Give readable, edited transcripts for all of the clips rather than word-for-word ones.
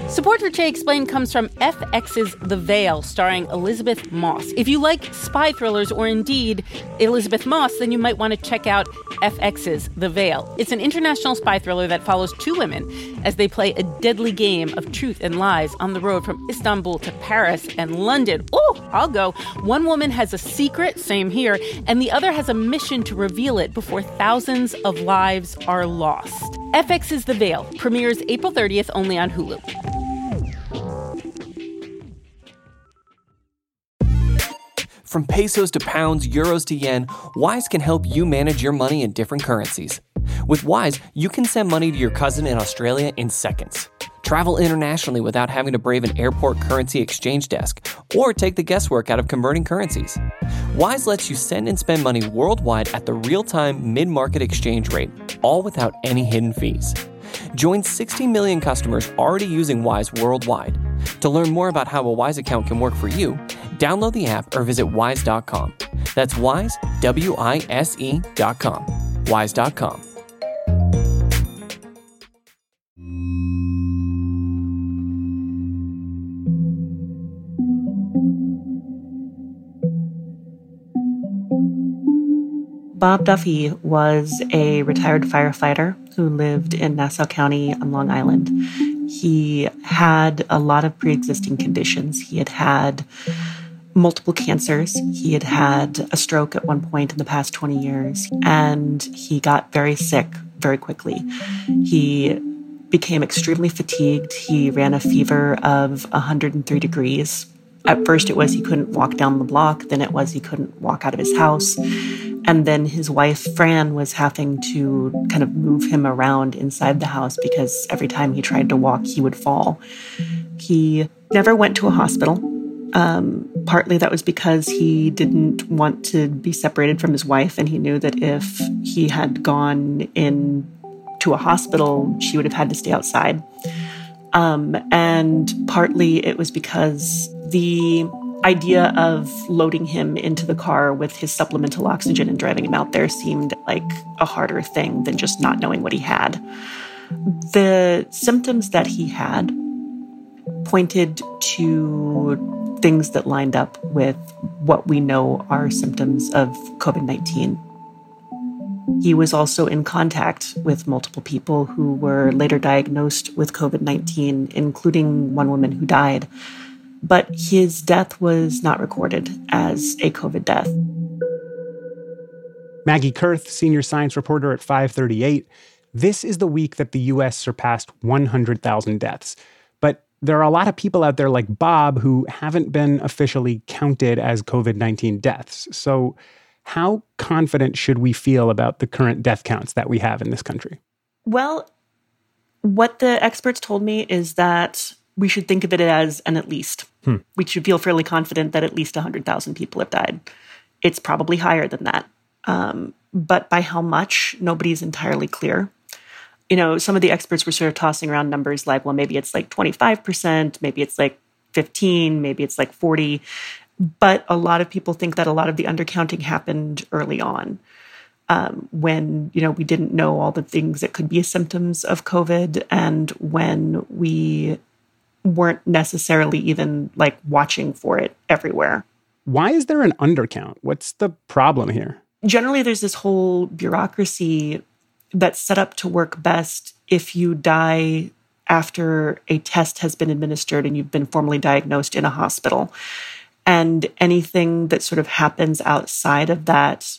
Support for Che Explained comes from FX's The Veil, starring Elizabeth Moss. If you like spy thrillers or indeed Elizabeth Moss, then you might want to check out FX's The Veil. It's an international spy thriller that follows two women as they play a deadly game of truth and lies on the road from Istanbul to Paris and London. Oh, I'll go. One woman has a secret, same here, and the other has a mission to reveal it before thousands of lives are lost. FX's The Veil premieres April 30th only on Hulu. From pesos to pounds, euros to yen, Wise can help you manage your money in different currencies. With Wise, you can send money to your cousin in Australia in seconds. Travel internationally without having to brave an airport currency exchange desk or take the guesswork out of converting currencies. Wise lets you send and spend money worldwide at the real-time mid-market exchange rate, all without any hidden fees. Join 60 million customers already using Wise worldwide. To learn more about how a Wise account can work for you, download the app or visit wise.com. That's Wise, WISE.com. Wise.com. Bob Duffy was a retired firefighter who lived in Nassau County on Long Island. He had a lot of pre-existing conditions. He had multiple cancers. He had a stroke at one point in the past 20 years, and he got very sick very quickly. He became extremely fatigued. He ran a fever of 103 degrees. At first it was he couldn't walk down the block, then it was he couldn't walk out of his house. And then his wife, Fran, was having to kind of move him around inside the house because every time he tried to walk, he would fall. He never went to a hospital. Partly that was because he didn't want to be separated from his wife, and he knew that if he had gone in to a hospital, she would have had to stay outside. And partly it was because the idea of loading him into the car with his supplemental oxygen and driving him out there seemed like a harder thing than just not knowing what he had. The symptoms that he had pointed to things that lined up with what we know are symptoms of COVID-19. He was also in contact with multiple people who were later diagnosed with COVID-19, including one woman who died. But his death was not recorded as a COVID death. Maggie Kurth, senior science reporter at 538. This is the week that the U.S. surpassed 100,000 deaths. But there are a lot of people out there like Bob who haven't been officially counted as COVID-19 deaths. So how confident should we feel about the current death counts that we have in this country? Well, what the experts told me is that we should think of it as an at least. We should feel fairly confident that at least 100,000 people have died. It's probably higher than that. But by how much, nobody's entirely clear. You know, some of the experts were sort of tossing around numbers like, well, maybe it's like 25%, maybe it's like 15, maybe it's like 40. But a lot of people think that a lot of the undercounting happened early on when, you know, we didn't know all the things that could be symptoms of COVID and when we weren't necessarily even like watching for it everywhere. Why is there an undercount? What's the problem here? Generally, there's this whole bureaucracy that's set up to work best if you die after a test has been administered and you've been formally diagnosed in a hospital. And anything that sort of happens outside of that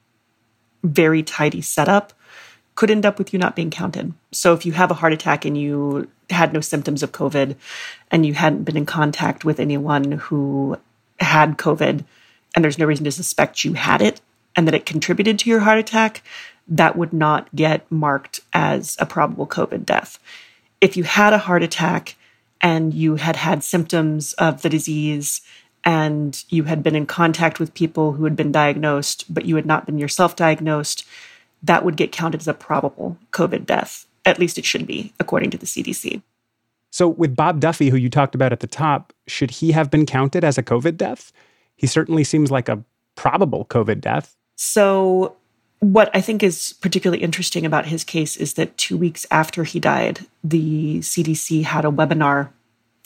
very tidy setup could end up with you not being counted. So if you have a heart attack and you had no symptoms of COVID and you hadn't been in contact with anyone who had COVID and there's no reason to suspect you had it and that it contributed to your heart attack, that would not get marked as a probable COVID death. If you had a heart attack and you had had symptoms of the disease and you had been in contact with people who had been diagnosed, but you had not been yourself diagnosed, that would get counted as a probable COVID death. At least it should be, according to the CDC. So with Bob Duffy, who you talked about at the top, should he have been counted as a COVID death? He certainly seems like a probable COVID death. So what I think is particularly interesting about his case is that 2 weeks after he died, the CDC had a webinar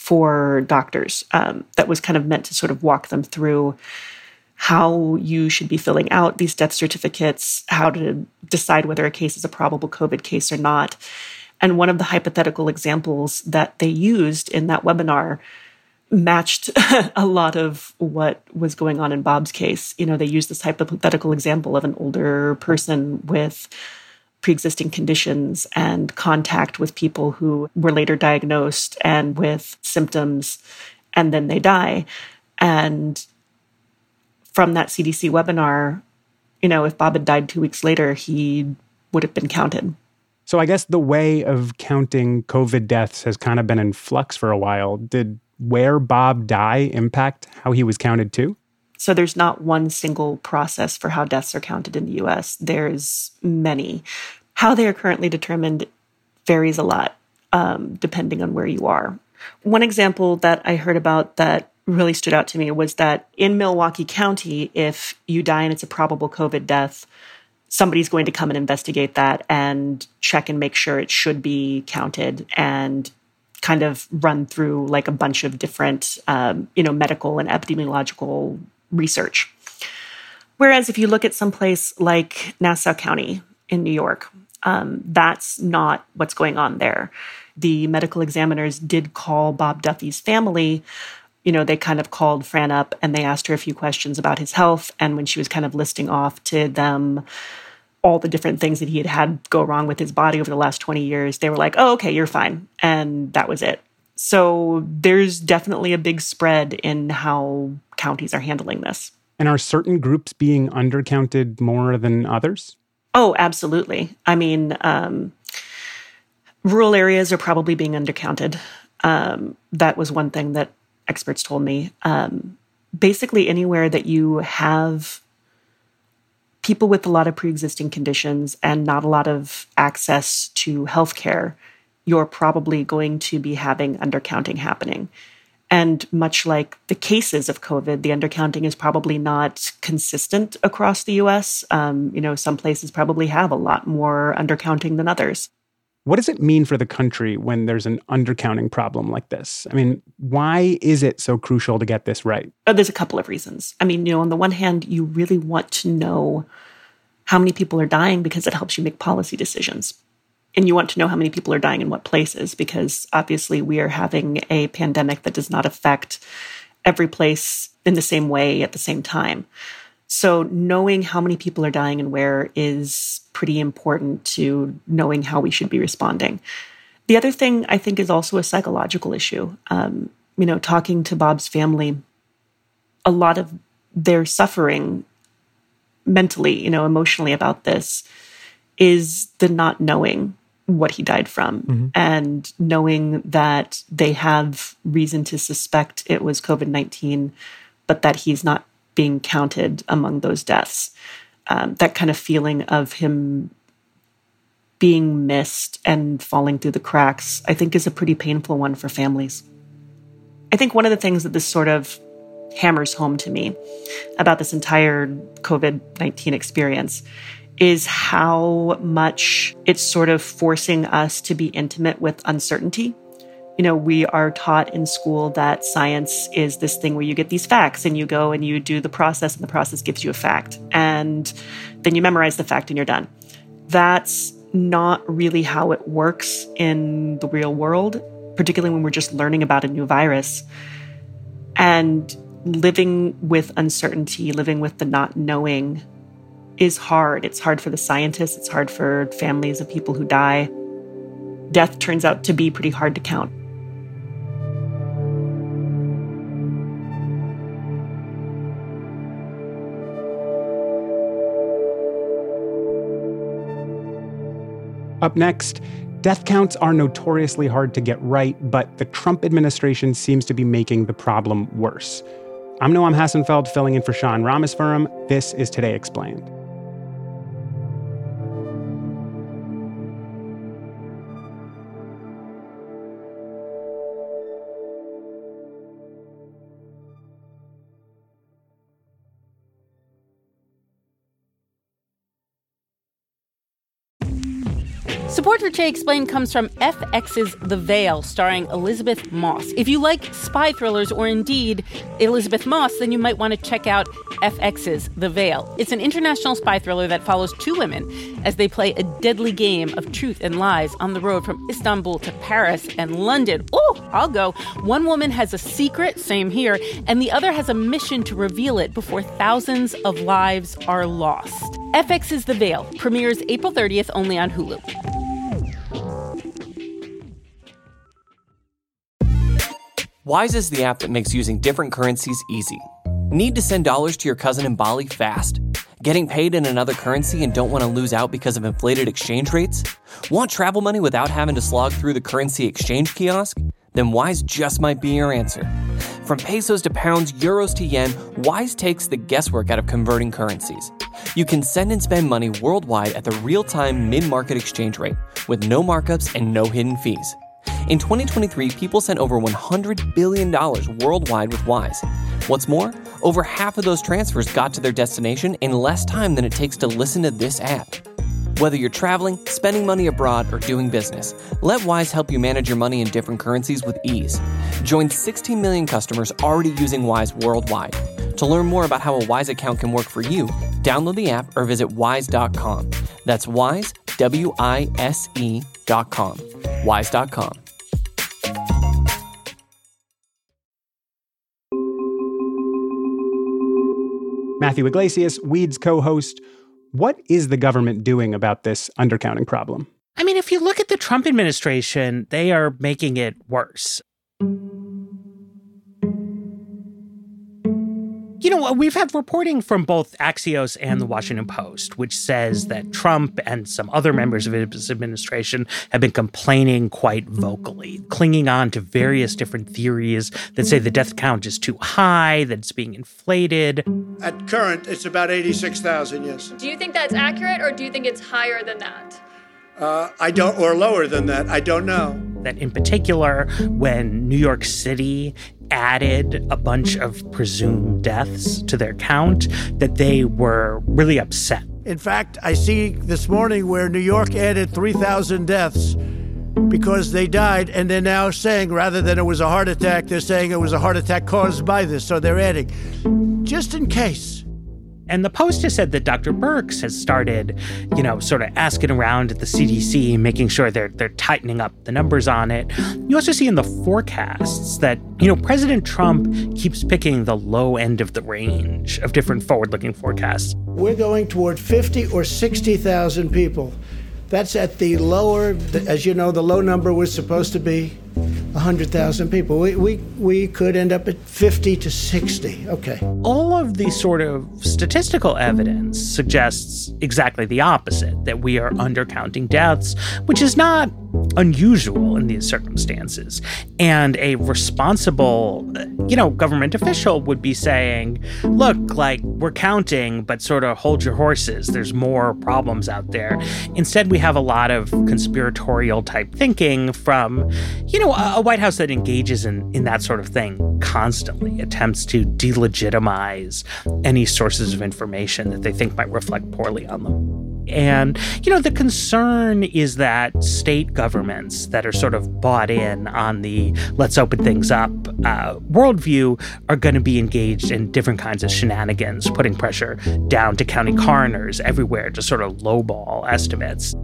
for doctors that was kind of meant to sort of walk them through how you should be filling out these death certificates, how to decide whether a case is a probable COVID case or not. And one of the hypothetical examples that they used in that webinar matched a lot of what was going on in Bob's case. You know, they used this hypothetical example of an older person with pre-existing conditions and contact with people who were later diagnosed and with symptoms, and then they die. And from that CDC webinar, you know, if Bob had died 2 weeks later, he would have been counted. So I guess the way of counting COVID deaths has kind of been in flux for a while. Did where Bob died impact how he was counted too? So there's not one single process for how deaths are counted in the US. There's many. How they are currently determined varies a lot, depending on where you are. One example that I heard about that really stood out to me was that in Milwaukee County, if you die and it's a probable COVID death, somebody's going to come and investigate that and check and make sure it should be counted and kind of run through like a bunch of different, medical and epidemiological research. Whereas if you look at someplace like Nassau County in New York, that's not what's going on there. The medical examiners did call Bob Duffy's family. You know, they kind of called Fran up and they asked her a few questions about his health. And when she was kind of listing off to them all the different things that he had had go wrong with his body over the last 20 years, they were like, oh, okay, you're fine. And that was it. So there's definitely a big spread in how counties are handling this. And are certain groups being undercounted more than others? Oh, absolutely. I mean, rural areas are probably being undercounted. That was one thing that experts told me. Basically, anywhere that you have people with a lot of pre-existing conditions and not a lot of access to healthcare, you're probably going to be having undercounting happening. And much like the cases of COVID, the undercounting is probably not consistent across the U.S. Some places probably have a lot more undercounting than others. What does it mean for the country when there's an undercounting problem like this? I mean, why is it so crucial to get this right? There's a couple of reasons. I mean, on the one hand, you really want to know how many people are dying because it helps you make policy decisions. And you want to know how many people are dying in what places because obviously we are having a pandemic that does not affect every place in the same way at the same time. So knowing how many people are dying and where is pretty important to knowing how we should be responding. The other thing I think is also a psychological issue. Talking to Bob's family, a lot of their suffering mentally, emotionally about this is the not knowing what he died from and knowing that they have reason to suspect it was COVID-19, but that he's not being counted among those deaths. That kind of feeling of him being missed and falling through the cracks, I think is a pretty painful one for families. I think one of the things that this sort of hammers home to me about this entire COVID-19 experience is how much it's sort of forcing us to be intimate with uncertainty. We are taught in school that science is this thing where you get these facts and you go and you do the process and the process gives you a fact. And then you memorize the fact and you're done. That's not really how it works in the real world, particularly when we're just learning about a new virus. And living with uncertainty, living with the not knowing is hard. It's hard for the scientists. It's hard for families of people who die. Death turns out to be pretty hard to count. Up next, death counts are notoriously hard to get right, but the Trump administration seems to be making the problem worse. I'm Noam Hassenfeld, filling in for Sean Rameswaram. This is Today Explained. Support for Jay Explained comes from FX's The Veil, starring Elizabeth Moss. If you like spy thrillers or indeed Elizabeth Moss, then you might want to check out FX's The Veil. It's an international spy thriller that follows two women as they play a deadly game of truth and lies on the road from Istanbul to Paris and London. Oh, I'll go. One woman has a secret, same here, and the other has a mission to reveal it before thousands of lives are lost. FX's The Veil premieres April 30th only on Hulu. Wise is the app that makes using different currencies easy. Need to send dollars to your cousin in Bali fast? Getting paid in another currency and don't want to lose out because of inflated exchange rates? Want travel money without having to slog through the currency exchange kiosk? Then Wise just might be your answer. From pesos to pounds, euros to yen, Wise takes the guesswork out of converting currencies. You can send and spend money worldwide at the real-time mid-market exchange rate with no markups and no hidden fees. In 2023, people sent over $100 billion worldwide with Wise. What's more, over half of those transfers got to their destination in less time than it takes to listen to this app. Whether you're traveling, spending money abroad, or doing business, let Wise help you manage your money in different currencies with ease. Join 16 million customers already using Wise worldwide. To learn more about how a Wise account can work for you, download the app or visit wise.com. That's Wise, WISE.com. Wise.com. Matthew Iglesias, Weed's co-host. What is the government doing about this undercounting problem? I mean, if you look at the Trump administration, they are making it worse. You know, we've had reporting from both Axios and the Washington Post, which says that Trump and some other members of his administration have been complaining quite vocally, clinging on to various different theories that say the death count is too high, that it's being inflated. At current, it's about 86,000, yes. Do you think that's accurate, or do you think it's higher than that? I don't, or lower than that. I don't know. That in particular, when New York City added a bunch of presumed deaths to their count, that they were really upset. In fact, I see this morning where New York added 3,000 deaths because they died, and they're now saying, rather than it was a heart attack, they're saying it was a heart attack caused by this. So they're adding, just in case. And the Post has said that Dr. Birx has started, sort of asking around at the CDC, making sure they're tightening up the numbers on it. You also see in the forecasts that, President Trump keeps picking the low end of the range of different forward-looking forecasts. We're going toward 50 or 60,000 people. That's at the lower, as you know, the low number was supposed to be 100,000 people. We could end up at 50 to 60. Okay. All of the sort of statistical evidence suggests exactly the opposite, that we are undercounting deaths, which is not unusual in these circumstances. And a responsible, government official would be saying, look, we're counting, but sort of hold your horses. There's more problems out there. Instead, we have a lot of conspiratorial type thinking from, a White House that engages in that sort of thing constantly, attempts to delegitimize any sources of information that they think might reflect poorly on them. And, the concern is that state governments that are sort of bought in on the let's open things up worldview are going to be engaged in different kinds of shenanigans, putting pressure down to county coroners everywhere to sort of lowball estimates.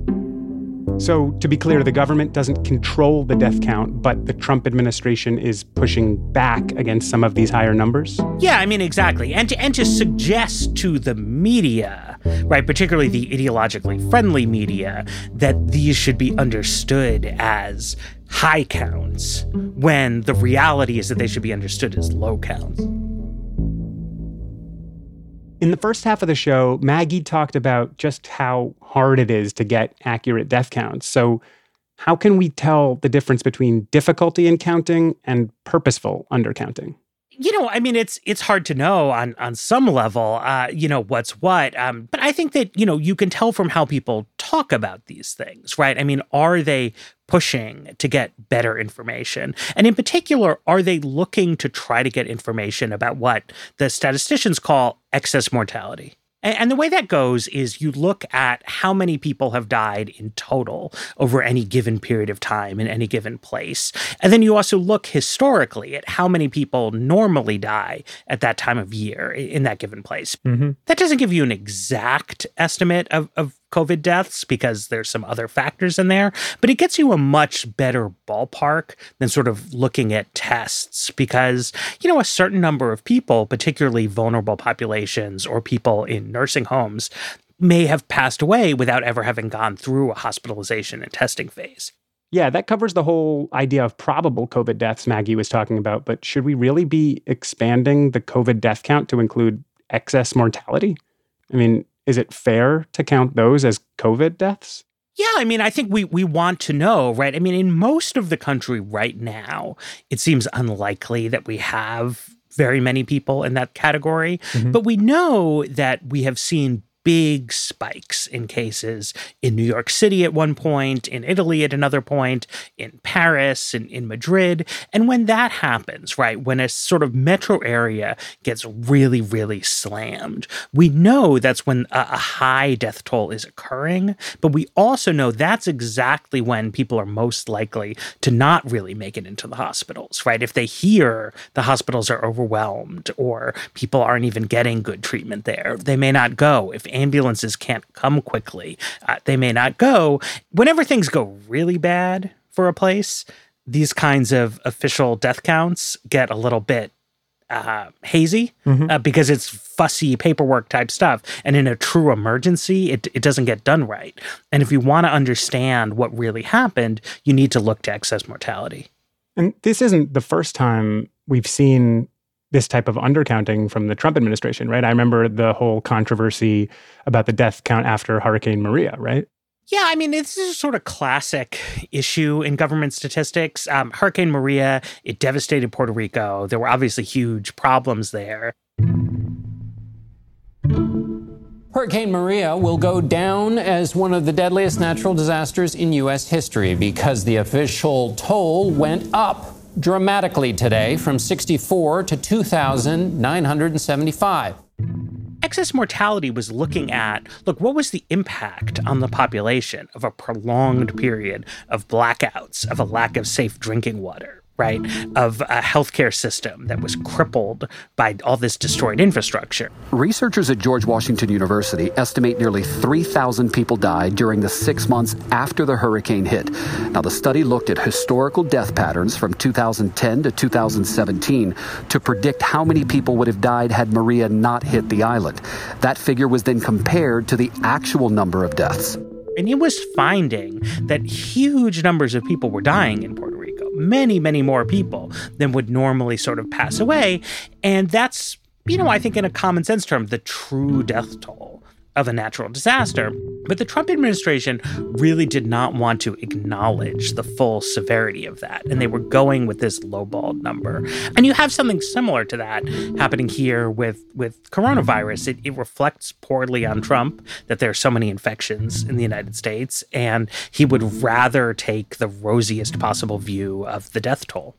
So, to be clear, the government doesn't control the death count, but the Trump administration is pushing back against some of these higher numbers? Yeah, I mean, exactly. And to suggest to the media, right, particularly the ideologically friendly media, that these should be understood as high counts, when the reality is that they should be understood as low counts. In the first half of the show, Maggie talked about just how hard it is to get accurate death counts. So how can we tell the difference between difficulty in counting and purposeful undercounting? It's hard to know on some level, what's what. But I think that, you can tell from how people talk about these things, right? I mean, are they pushing to get better information? And in particular, are they looking to try to get information about what the statisticians call excess mortality? And the way that goes is you look at how many people have died in total over any given period of time in any given place. And then you also look historically at how many people normally die at that time of year in that given place. Mm-hmm. That doesn't give you an exact estimate of COVID deaths because there's some other factors in there, but it gets you a much better ballpark than sort of looking at tests because, a certain number of people, particularly vulnerable populations or people in nursing homes, may have passed away without ever having gone through a hospitalization and testing phase. Yeah, that covers the whole idea of probable COVID deaths Maggie was talking about, but should we really be expanding the COVID death count to include excess mortality? I mean, is it fair to count those as COVID deaths? Yeah, I think we want to know, right? In most of the country right now, it seems unlikely that we have very many people in that category. Mm-hmm. But we know that we have seen big spikes in cases in New York City at one point, in Italy at another point, in Paris, in Madrid. And when that happens, right, when a sort of metro area gets really, really slammed, we know that's when a high death toll is occurring. But we also know that's exactly when people are most likely to not really make it into the hospitals, right? If they hear the hospitals are overwhelmed or people aren't even getting good treatment there, they may not go. If ambulances can't come quickly, they may not go. Whenever things go really bad for a place, these kinds of official death counts get a little bit hazy because it's fussy paperwork type stuff. And in a true emergency, it doesn't get done right. And if you want to understand what really happened, you need to look to excess mortality. And this isn't the first time we've seen this type of undercounting from the Trump administration, right? I remember the whole controversy about the death count after Hurricane Maria, right? Yeah, this is a sort of classic issue in government statistics. Hurricane Maria, it devastated Puerto Rico. There were obviously huge problems there. Hurricane Maria will go down as one of the deadliest natural disasters in U.S. history because the official toll went up dramatically today from 64 to 2,975. Excess mortality was looking at, what was the impact on the population of a prolonged period of blackouts, of a lack of safe drinking water, right? Of a healthcare system that was crippled by all this destroyed infrastructure. Researchers at George Washington University estimate nearly 3,000 people died during the 6 months after the hurricane hit. Now, the study looked at historical death patterns from 2010 to 2017 to predict how many people would have died had Maria not hit the island. That figure was then compared to the actual number of deaths. And it was finding that huge numbers of people were dying in Puerto Rico. Many, many more people than would normally sort of pass away. And that's, I think in a common sense term, the true death toll of a natural disaster. But the Trump administration really did not want to acknowledge the full severity of that. And they were going with this lowballed number. And you have something similar to that happening here with coronavirus. It reflects poorly on Trump that there are so many infections in the United States. And he would rather take the rosiest possible view of the death toll.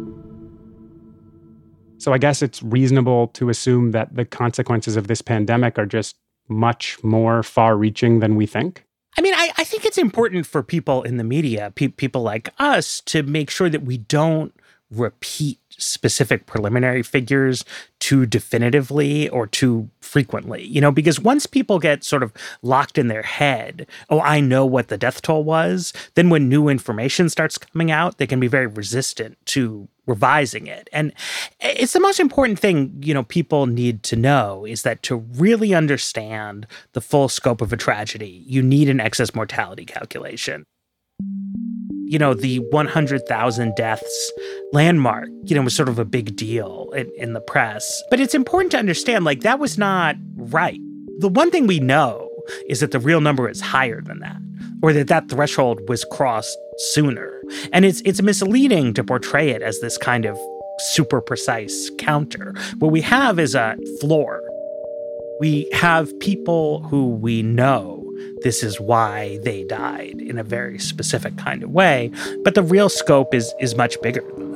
So I guess it's reasonable to assume that the consequences of this pandemic are just much more far-reaching than we think? I think it's important for people in the media, people like us, to make sure that we don't repeat specific preliminary figures too definitively or too frequently, because once people get sort of locked in their head, I know what the death toll was, then when new information starts coming out, they can be very resistant to revising it. And it's the most important thing, people need to know is that to really understand the full scope of a tragedy, you need an excess mortality calculation. The 100,000 deaths landmark, was sort of a big deal in the press. But it's important to understand, that was not right. The one thing we know is that the real number is higher than that, or that threshold was crossed sooner. And it's misleading to portray it as this kind of super precise counter. What we have is a floor. We have people who we know this is why they died in a very specific kind of way, but the real scope is much bigger than that.